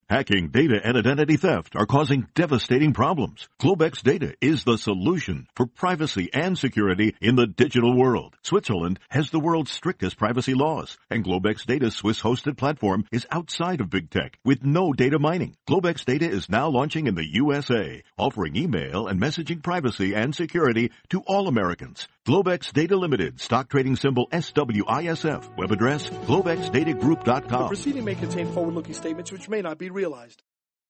Hacking, data, and identity theft are causing devastating problems. Globex Data is the solution for privacy and security in the digital world. Switzerland has the world's strictest privacy laws, and Globex Data's Swiss-hosted platform is outside of big tech with no data mining. Globex Data is now launching in the USA, offering email and messaging privacy and security to all Americans. Globex Data Limited, stock trading symbol SWISF, web address globexdatagroup.com. The proceeding may contain forward-looking statements which may not be realized.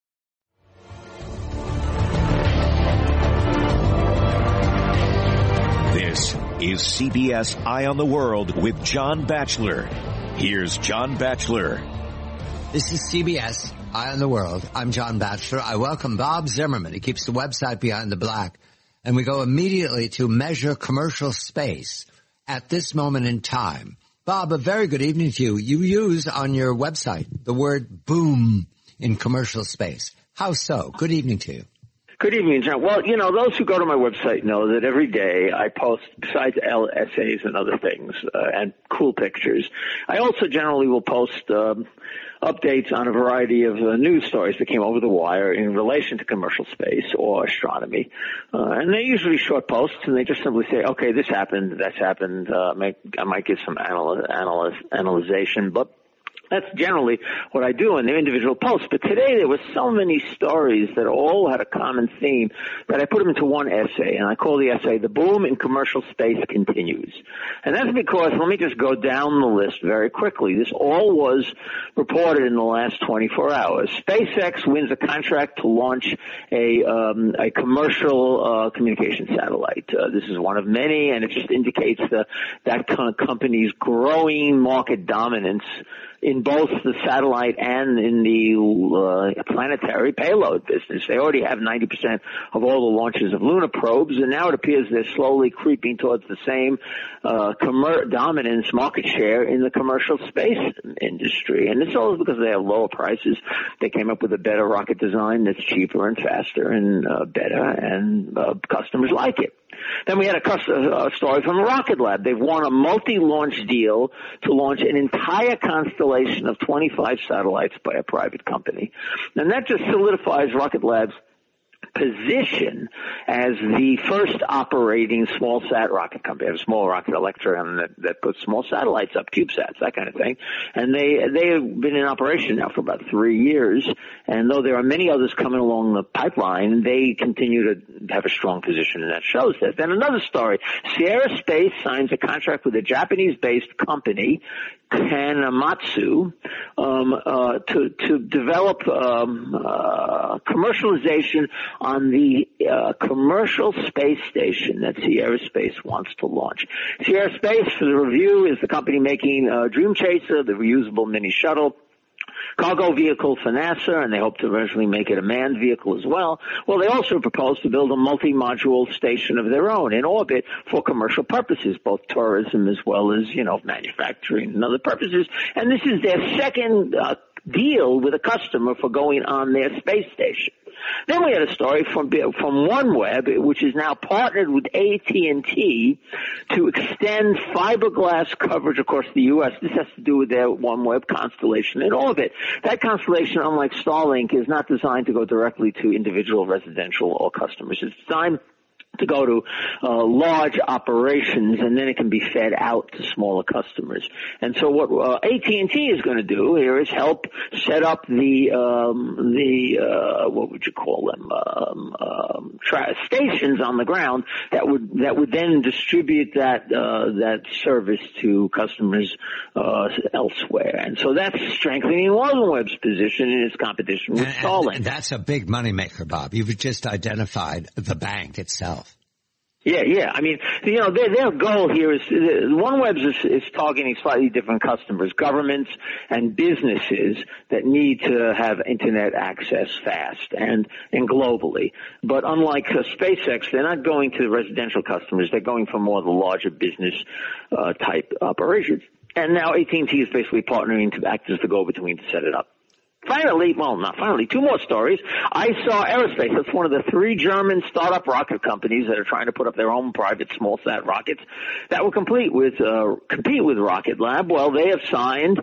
This is CBS Eye on the World with John Batchelor. Here's John Batchelor. This is CBS Eye on the World. I'm John Batchelor. I welcome Bob Zimmerman. He keeps the website Behind the Black. And we go immediately to measure commercial space at this moment in time. Bob, a very good evening to you. You use on your website the word boom in commercial space. How so? Good evening to you. Good evening, John. Well, you know, those who go to my website know that every day I post, besides essays and other things, and cool pictures, I also generally will post updates on a variety of news stories that came over the wire in relation to commercial space or astronomy. And they're usually short posts, and they just simply say, okay, this happened, that's happened. I might give some analyzation, but that's generally what I do in the individual posts. But today there were so many stories that all had a common theme that I put them into one essay, and I call the essay, "The Boom in Commercial Space Continues." And that's because, let me just go down the list very quickly. This all was reported in the last 24 hours. SpaceX wins a contract to launch a commercial communication satellite. This is one of many, and it just indicates that company's growing market dominance in both the satellite and in the planetary payload business. They already have 90% of all the launches of lunar probes, and now it appears they're slowly creeping towards the same dominance market share in the commercial space industry. And it's all because they have lower prices. They came up with a better rocket design that's cheaper and faster and better, and customers like it. Then we had a story from Rocket Lab. They've won a multi-launch deal to launch an entire constellation of 25 satellites by a private company. And that just solidifies Rocket Lab's position as the first operating small sat rocket company. They have a small rocket Electron that puts small satellites up, CubeSats, that kind of thing. And they have been in operation now for about 3 years. And though there are many others coming along the pipeline, they continue to have a strong position, and that shows that. Then another story. Sierra Space signs a contract with a Japanese-based company, Kanematsu, to develop commercialization on the commercial space station that Sierra Space wants to launch. Sierra Space, for the review, is the company making Dream Chaser, the reusable mini shuttle, cargo vehicle for NASA, and they hope to eventually make it a manned vehicle as well. Well, they also propose to build a multi-module station of their own in orbit for commercial purposes, both tourism as well as, manufacturing and other purposes. And this is their second deal with a customer for going on their space station. Then we had a story from OneWeb, which is now partnered with AT&T to extend fiberglass coverage across the U.S. This has to do with their OneWeb constellation in orbit. That constellation, unlike Starlink, is not designed to go directly to individual residential or customers. It's designed to go to large operations, and then it can be fed out to smaller customers. And so what AT&T is going to do here is help set up the what would you call them, stations on the ground that would then distribute that service to customers elsewhere. And so that's strengthening OneWeb's position in its competition with Starlink. That's a big moneymaker, Bob. You've just identified the bank itself. Yeah. I mean, their goal here is OneWeb is targeting slightly different customers, governments and businesses that need to have internet access fast and globally. But unlike SpaceX, they're not going to residential customers. They're going for more of the larger business type operations. And now AT&T is basically partnering to act as the go-between to set it up. Finally, two more stories. ISAR Aerospace, that's one of the 3 German startup rocket companies that are trying to put up their own private small sat rockets that will compete with Rocket Lab. Well, they have signed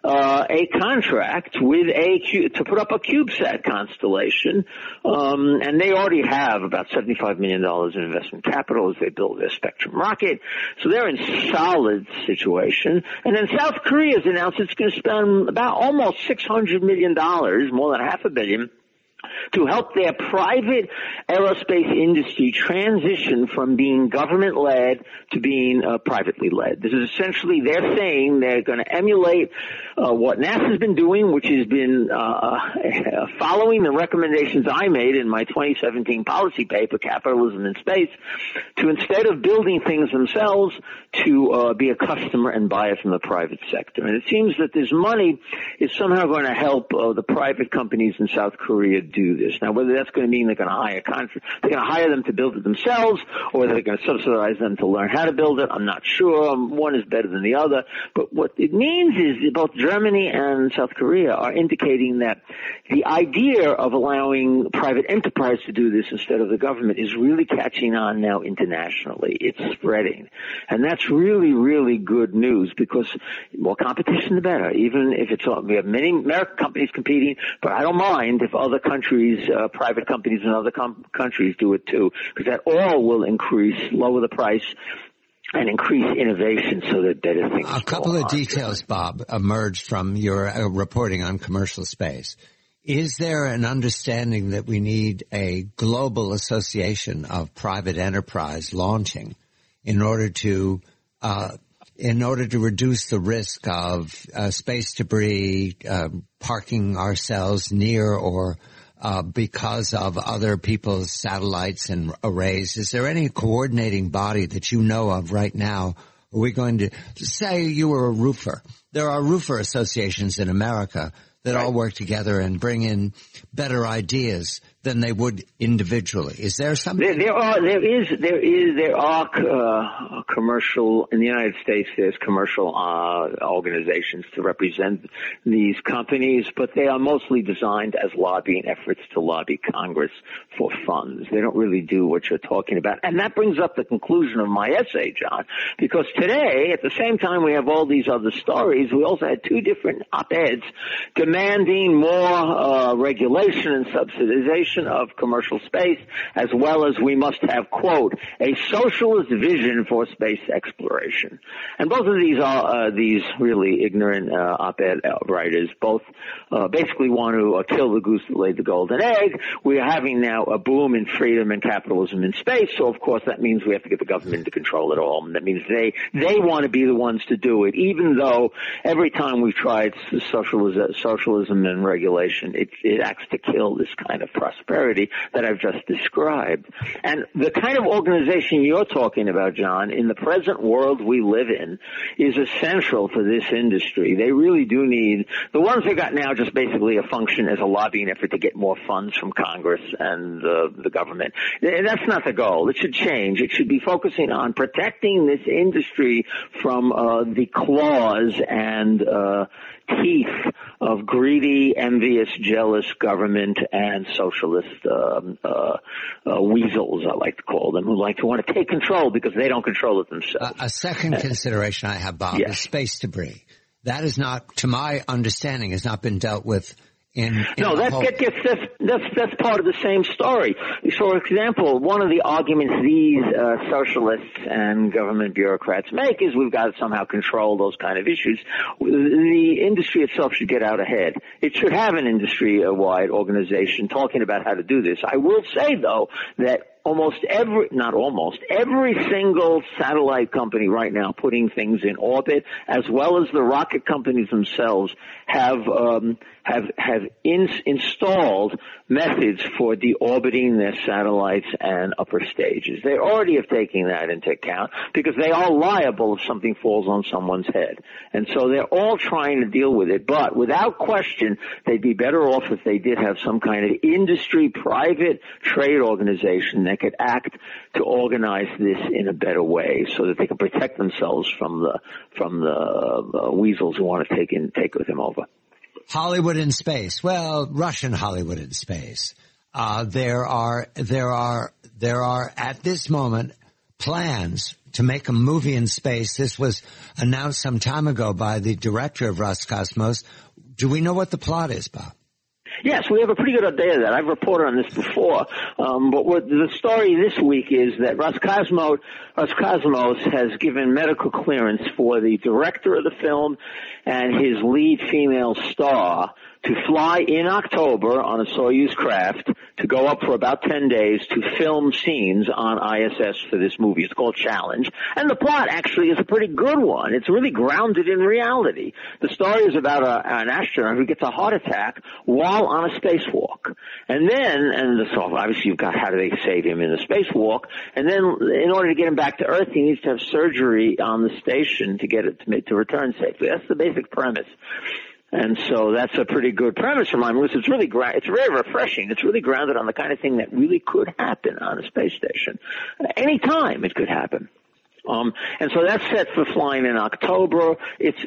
a contract with to put up a CubeSat constellation, and they already have about $75 million in investment capital as they build their Spectrum rocket. So they're in solid situation. And then South Korea has announced it's going to spend about almost $600 million, more than $500 million, to help their private aerospace industry transition from being government-led to being privately led. This is essentially, they're saying they're going to emulate what NASA's been doing, which has been following the recommendations I made in my 2017 policy paper, Capitalism in Space, to instead of building things themselves, to be a customer and buy it from the private sector. And it seems that this money is somehow going to help the private companies in South Korea do this. Now, whether that's going to mean they're going to hire them to build it themselves, or whether they're going to subsidize them to learn how to build it, I'm not sure. One is better than the other. But what it means is that both Germany and South Korea are indicating that the idea of allowing private enterprise to do this instead of the government is really catching on now internationally. It's spreading. And that's really, really good news, because more competition the better. Even if we have many American companies competing, but I don't mind if other countries, private companies in other countries do it too, because that all will lower the price and increase innovation so that better things. A couple of details, Bob, emerged from your reporting on commercial space. Is there an understanding that we need a global association of private enterprise launching in order to reduce the risk of space debris parking ourselves near or because of other people's satellites and arrays? Is there any coordinating body that you know of right now? Are we going to say you were a roofer? There are roofer associations in America that all work together and bring in better ideas than they would individually. Is there something? There are commercial, in the United States, there's commercial organizations to represent these companies, but they are mostly designed as lobbying efforts to lobby Congress for funds. They don't really do what you're talking about. And that brings up the conclusion of my essay, John, because today, at the same time we have all these other stories, we also had two different op-eds demanding more regulation and subsidization of commercial space, as well as we must have, quote, a socialist vision for space exploration. And both of these are these really ignorant op-ed writers. Both basically want to kill the goose that laid the golden egg. We are having now a boom in freedom and capitalism in space, so of course that means we have to get the government to control it all. And that means they want to be the ones to do it, even though every time we've tried socialism and regulation, it acts to kill this kind of prosperity that I've just described. And the kind of organization you're talking about, John, in the present world we live in, is essential for this industry. They really do need, the ones they got now just basically a function as a lobbying effort to get more funds from Congress and the government. That's not the goal. It should change. It should be focusing on protecting this industry from the claws and teeth of greedy, envious, jealous government and socialist weasels, I like to call them, who like to want to take control because they don't control it themselves. A second consideration I have, Bob, is space debris. That is not, to my understanding, has not been dealt with that's part of the same story. So, for example, one of the arguments these socialists and government bureaucrats make is we've got to somehow control those kind of issues. The industry itself should get out ahead. It should have an industry-wide organization talking about how to do this. I will say, though, that every single satellite company right now putting things in orbit, as well as the rocket companies themselves, have installed methods for deorbiting their satellites and upper stages. They already have taken that into account because they are liable if something falls on someone's head. And so they're all trying to deal with it. But without question, they'd be better off if they did have some kind of industry, private trade organization that could act to organize this in a better way so that they can protect themselves from the weasels who want to take them over. Hollywood in space. Well, Russian Hollywood in space. There are at this moment plans to make a movie in space. This was announced some time ago by the director of Roscosmos. Do we know what the plot is, Bob? Yes, we have a pretty good idea of that. I've reported on this before. But what the story this week is that Roscosmos has given medical clearance for the director of the film and his lead female star to fly in October on a Soyuz craft to go up for about 10 days to film scenes on ISS for this movie. It's called Challenge. And the plot actually is a pretty good one. It's really grounded in reality. The story is about an astronaut who gets a heart attack while on a spacewalk. So obviously you've got how do they save him in the spacewalk. And then in order to get him back to Earth, he needs to have surgery on the station to get it to return safely. That's the basic premise. And so that's a pretty good premise for mine. It's really it's very refreshing. It's really grounded on the kind of thing that really could happen on a space station. Any time it could happen. And so that's set for flying in October.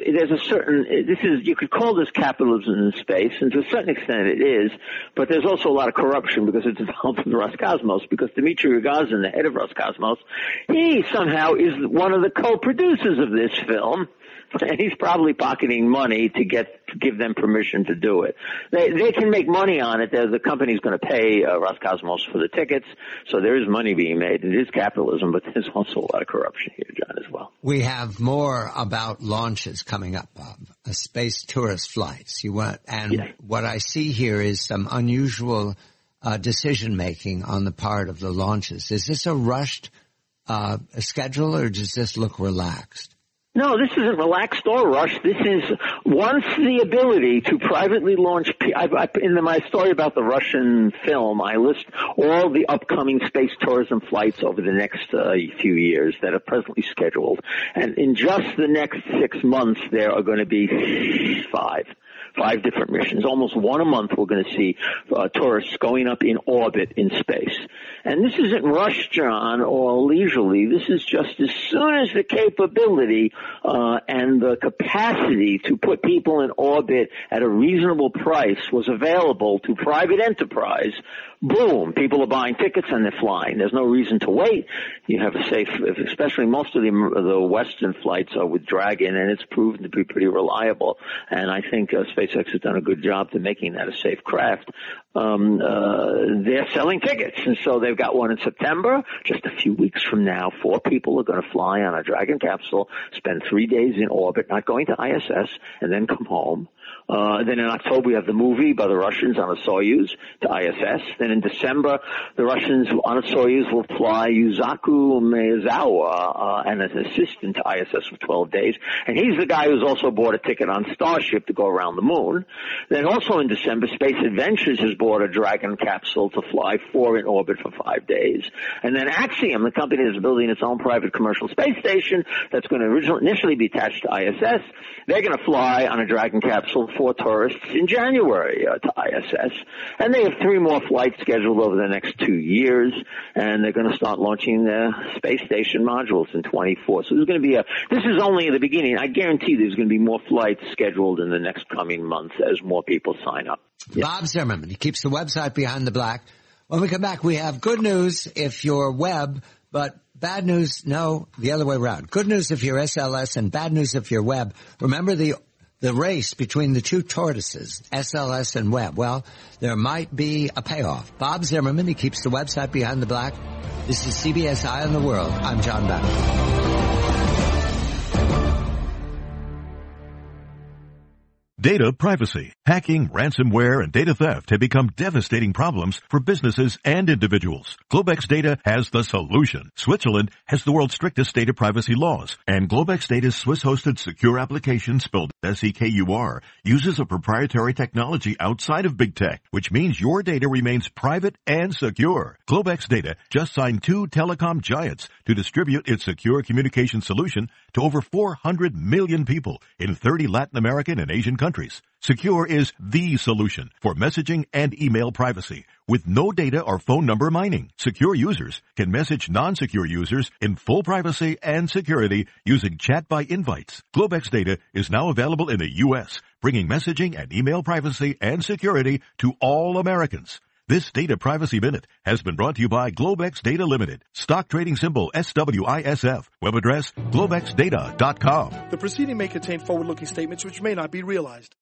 You could call this capitalism in space, and to a certain extent it is, but there's also a lot of corruption because it's involved in Roscosmos, because Dmitry Rogozin, the head of Roscosmos, he somehow is one of the co-producers of this film. And he's probably pocketing money to give them permission to do it. They can make money on it. The company's going to pay Roscosmos for the tickets, so there is money being made. It is capitalism, but there's also a lot of corruption here, John, as well. We have more about launches coming up, Bob. Space tourist flights. What I see here is some unusual decision making on the part of the launches. Is this a rushed schedule, or does this look relaxed? No, this isn't relaxed or rushed. This is once the ability to privately launch. In my story about the Russian film, I list all the upcoming space tourism flights over the next few years that are presently scheduled. And in just the next 6 months, there are going to be five different missions. Almost one a month we're going to see tourists going up in orbit in space. And this isn't rushed, John, or leisurely. This is just as soon as the capability and the capacity to put people in orbit at a reasonable price was available to private enterprise, boom, people are buying tickets and they're flying. There's no reason to wait. You have a safe, especially most of the Western flights are with Dragon, and it's proven to be pretty reliable. And I think SpaceX has done a good job to making that a safe craft. They're selling tickets, and so they've got one in September. Just a few weeks from now, 4 people are going to fly on a Dragon capsule, spend 3 days in orbit, not going to ISS, and then come home. Then in October, we have the movie by the Russians on a Soyuz to ISS. Then in December, the Russians on a Soyuz will fly Yusaku Maezawa and an assistant to ISS for 12 days. And he's the guy who's also bought a ticket on Starship to go around the moon. Then also in December, Space Adventures has bought a Dragon capsule to fly 4 in orbit for 5 days. And then Axiom, the company that's building its own private commercial space station that's going to initially be attached to ISS, they're going to fly on a Dragon capsule 4 tourists in January to ISS. And they have 3 more flights scheduled over the next 2 years, and they're going to start launching their space station modules in 24. So this is only the beginning. I guarantee there's going to be more flights scheduled in the next coming months as more people sign up. Yeah. Bob Zimmerman, he keeps the website Behind the Black. When we come back, we have good news if you're web, but bad news, no, the other way around. Good news if you're SLS and bad news if you're web. Remember the race between the 2 tortoises, SLS and web. Well, there might be a payoff. Bob Zimmerman, he keeps the website Behind the Black. This is CBS Eye on the World. I'm John Batchelor. Data privacy, hacking, ransomware, and data theft have become devastating problems for businesses and individuals. Globex Data has the solution. Switzerland has the world's strictest data privacy laws, and Globex Data's Swiss-hosted secure application, spelled SEKUR, uses a proprietary technology outside of big tech, which means your data remains private and secure. Globex Data just signed 2 telecom giants to distribute its secure communication solution to over 400 million people in 30 Latin American and Asian countries. Secure is the solution for messaging and email privacy with no data or phone number mining. Secure users can message non-secure users in full privacy and security using chat by invites. Globex Data is now available in the U.S., bringing messaging and email privacy and security to all Americans. This Data Privacy Minute has been brought to you by Globex Data Limited. Stock trading symbol SWISF. Web address globexdata.com. The proceeding may contain forward-looking statements which may not be realized.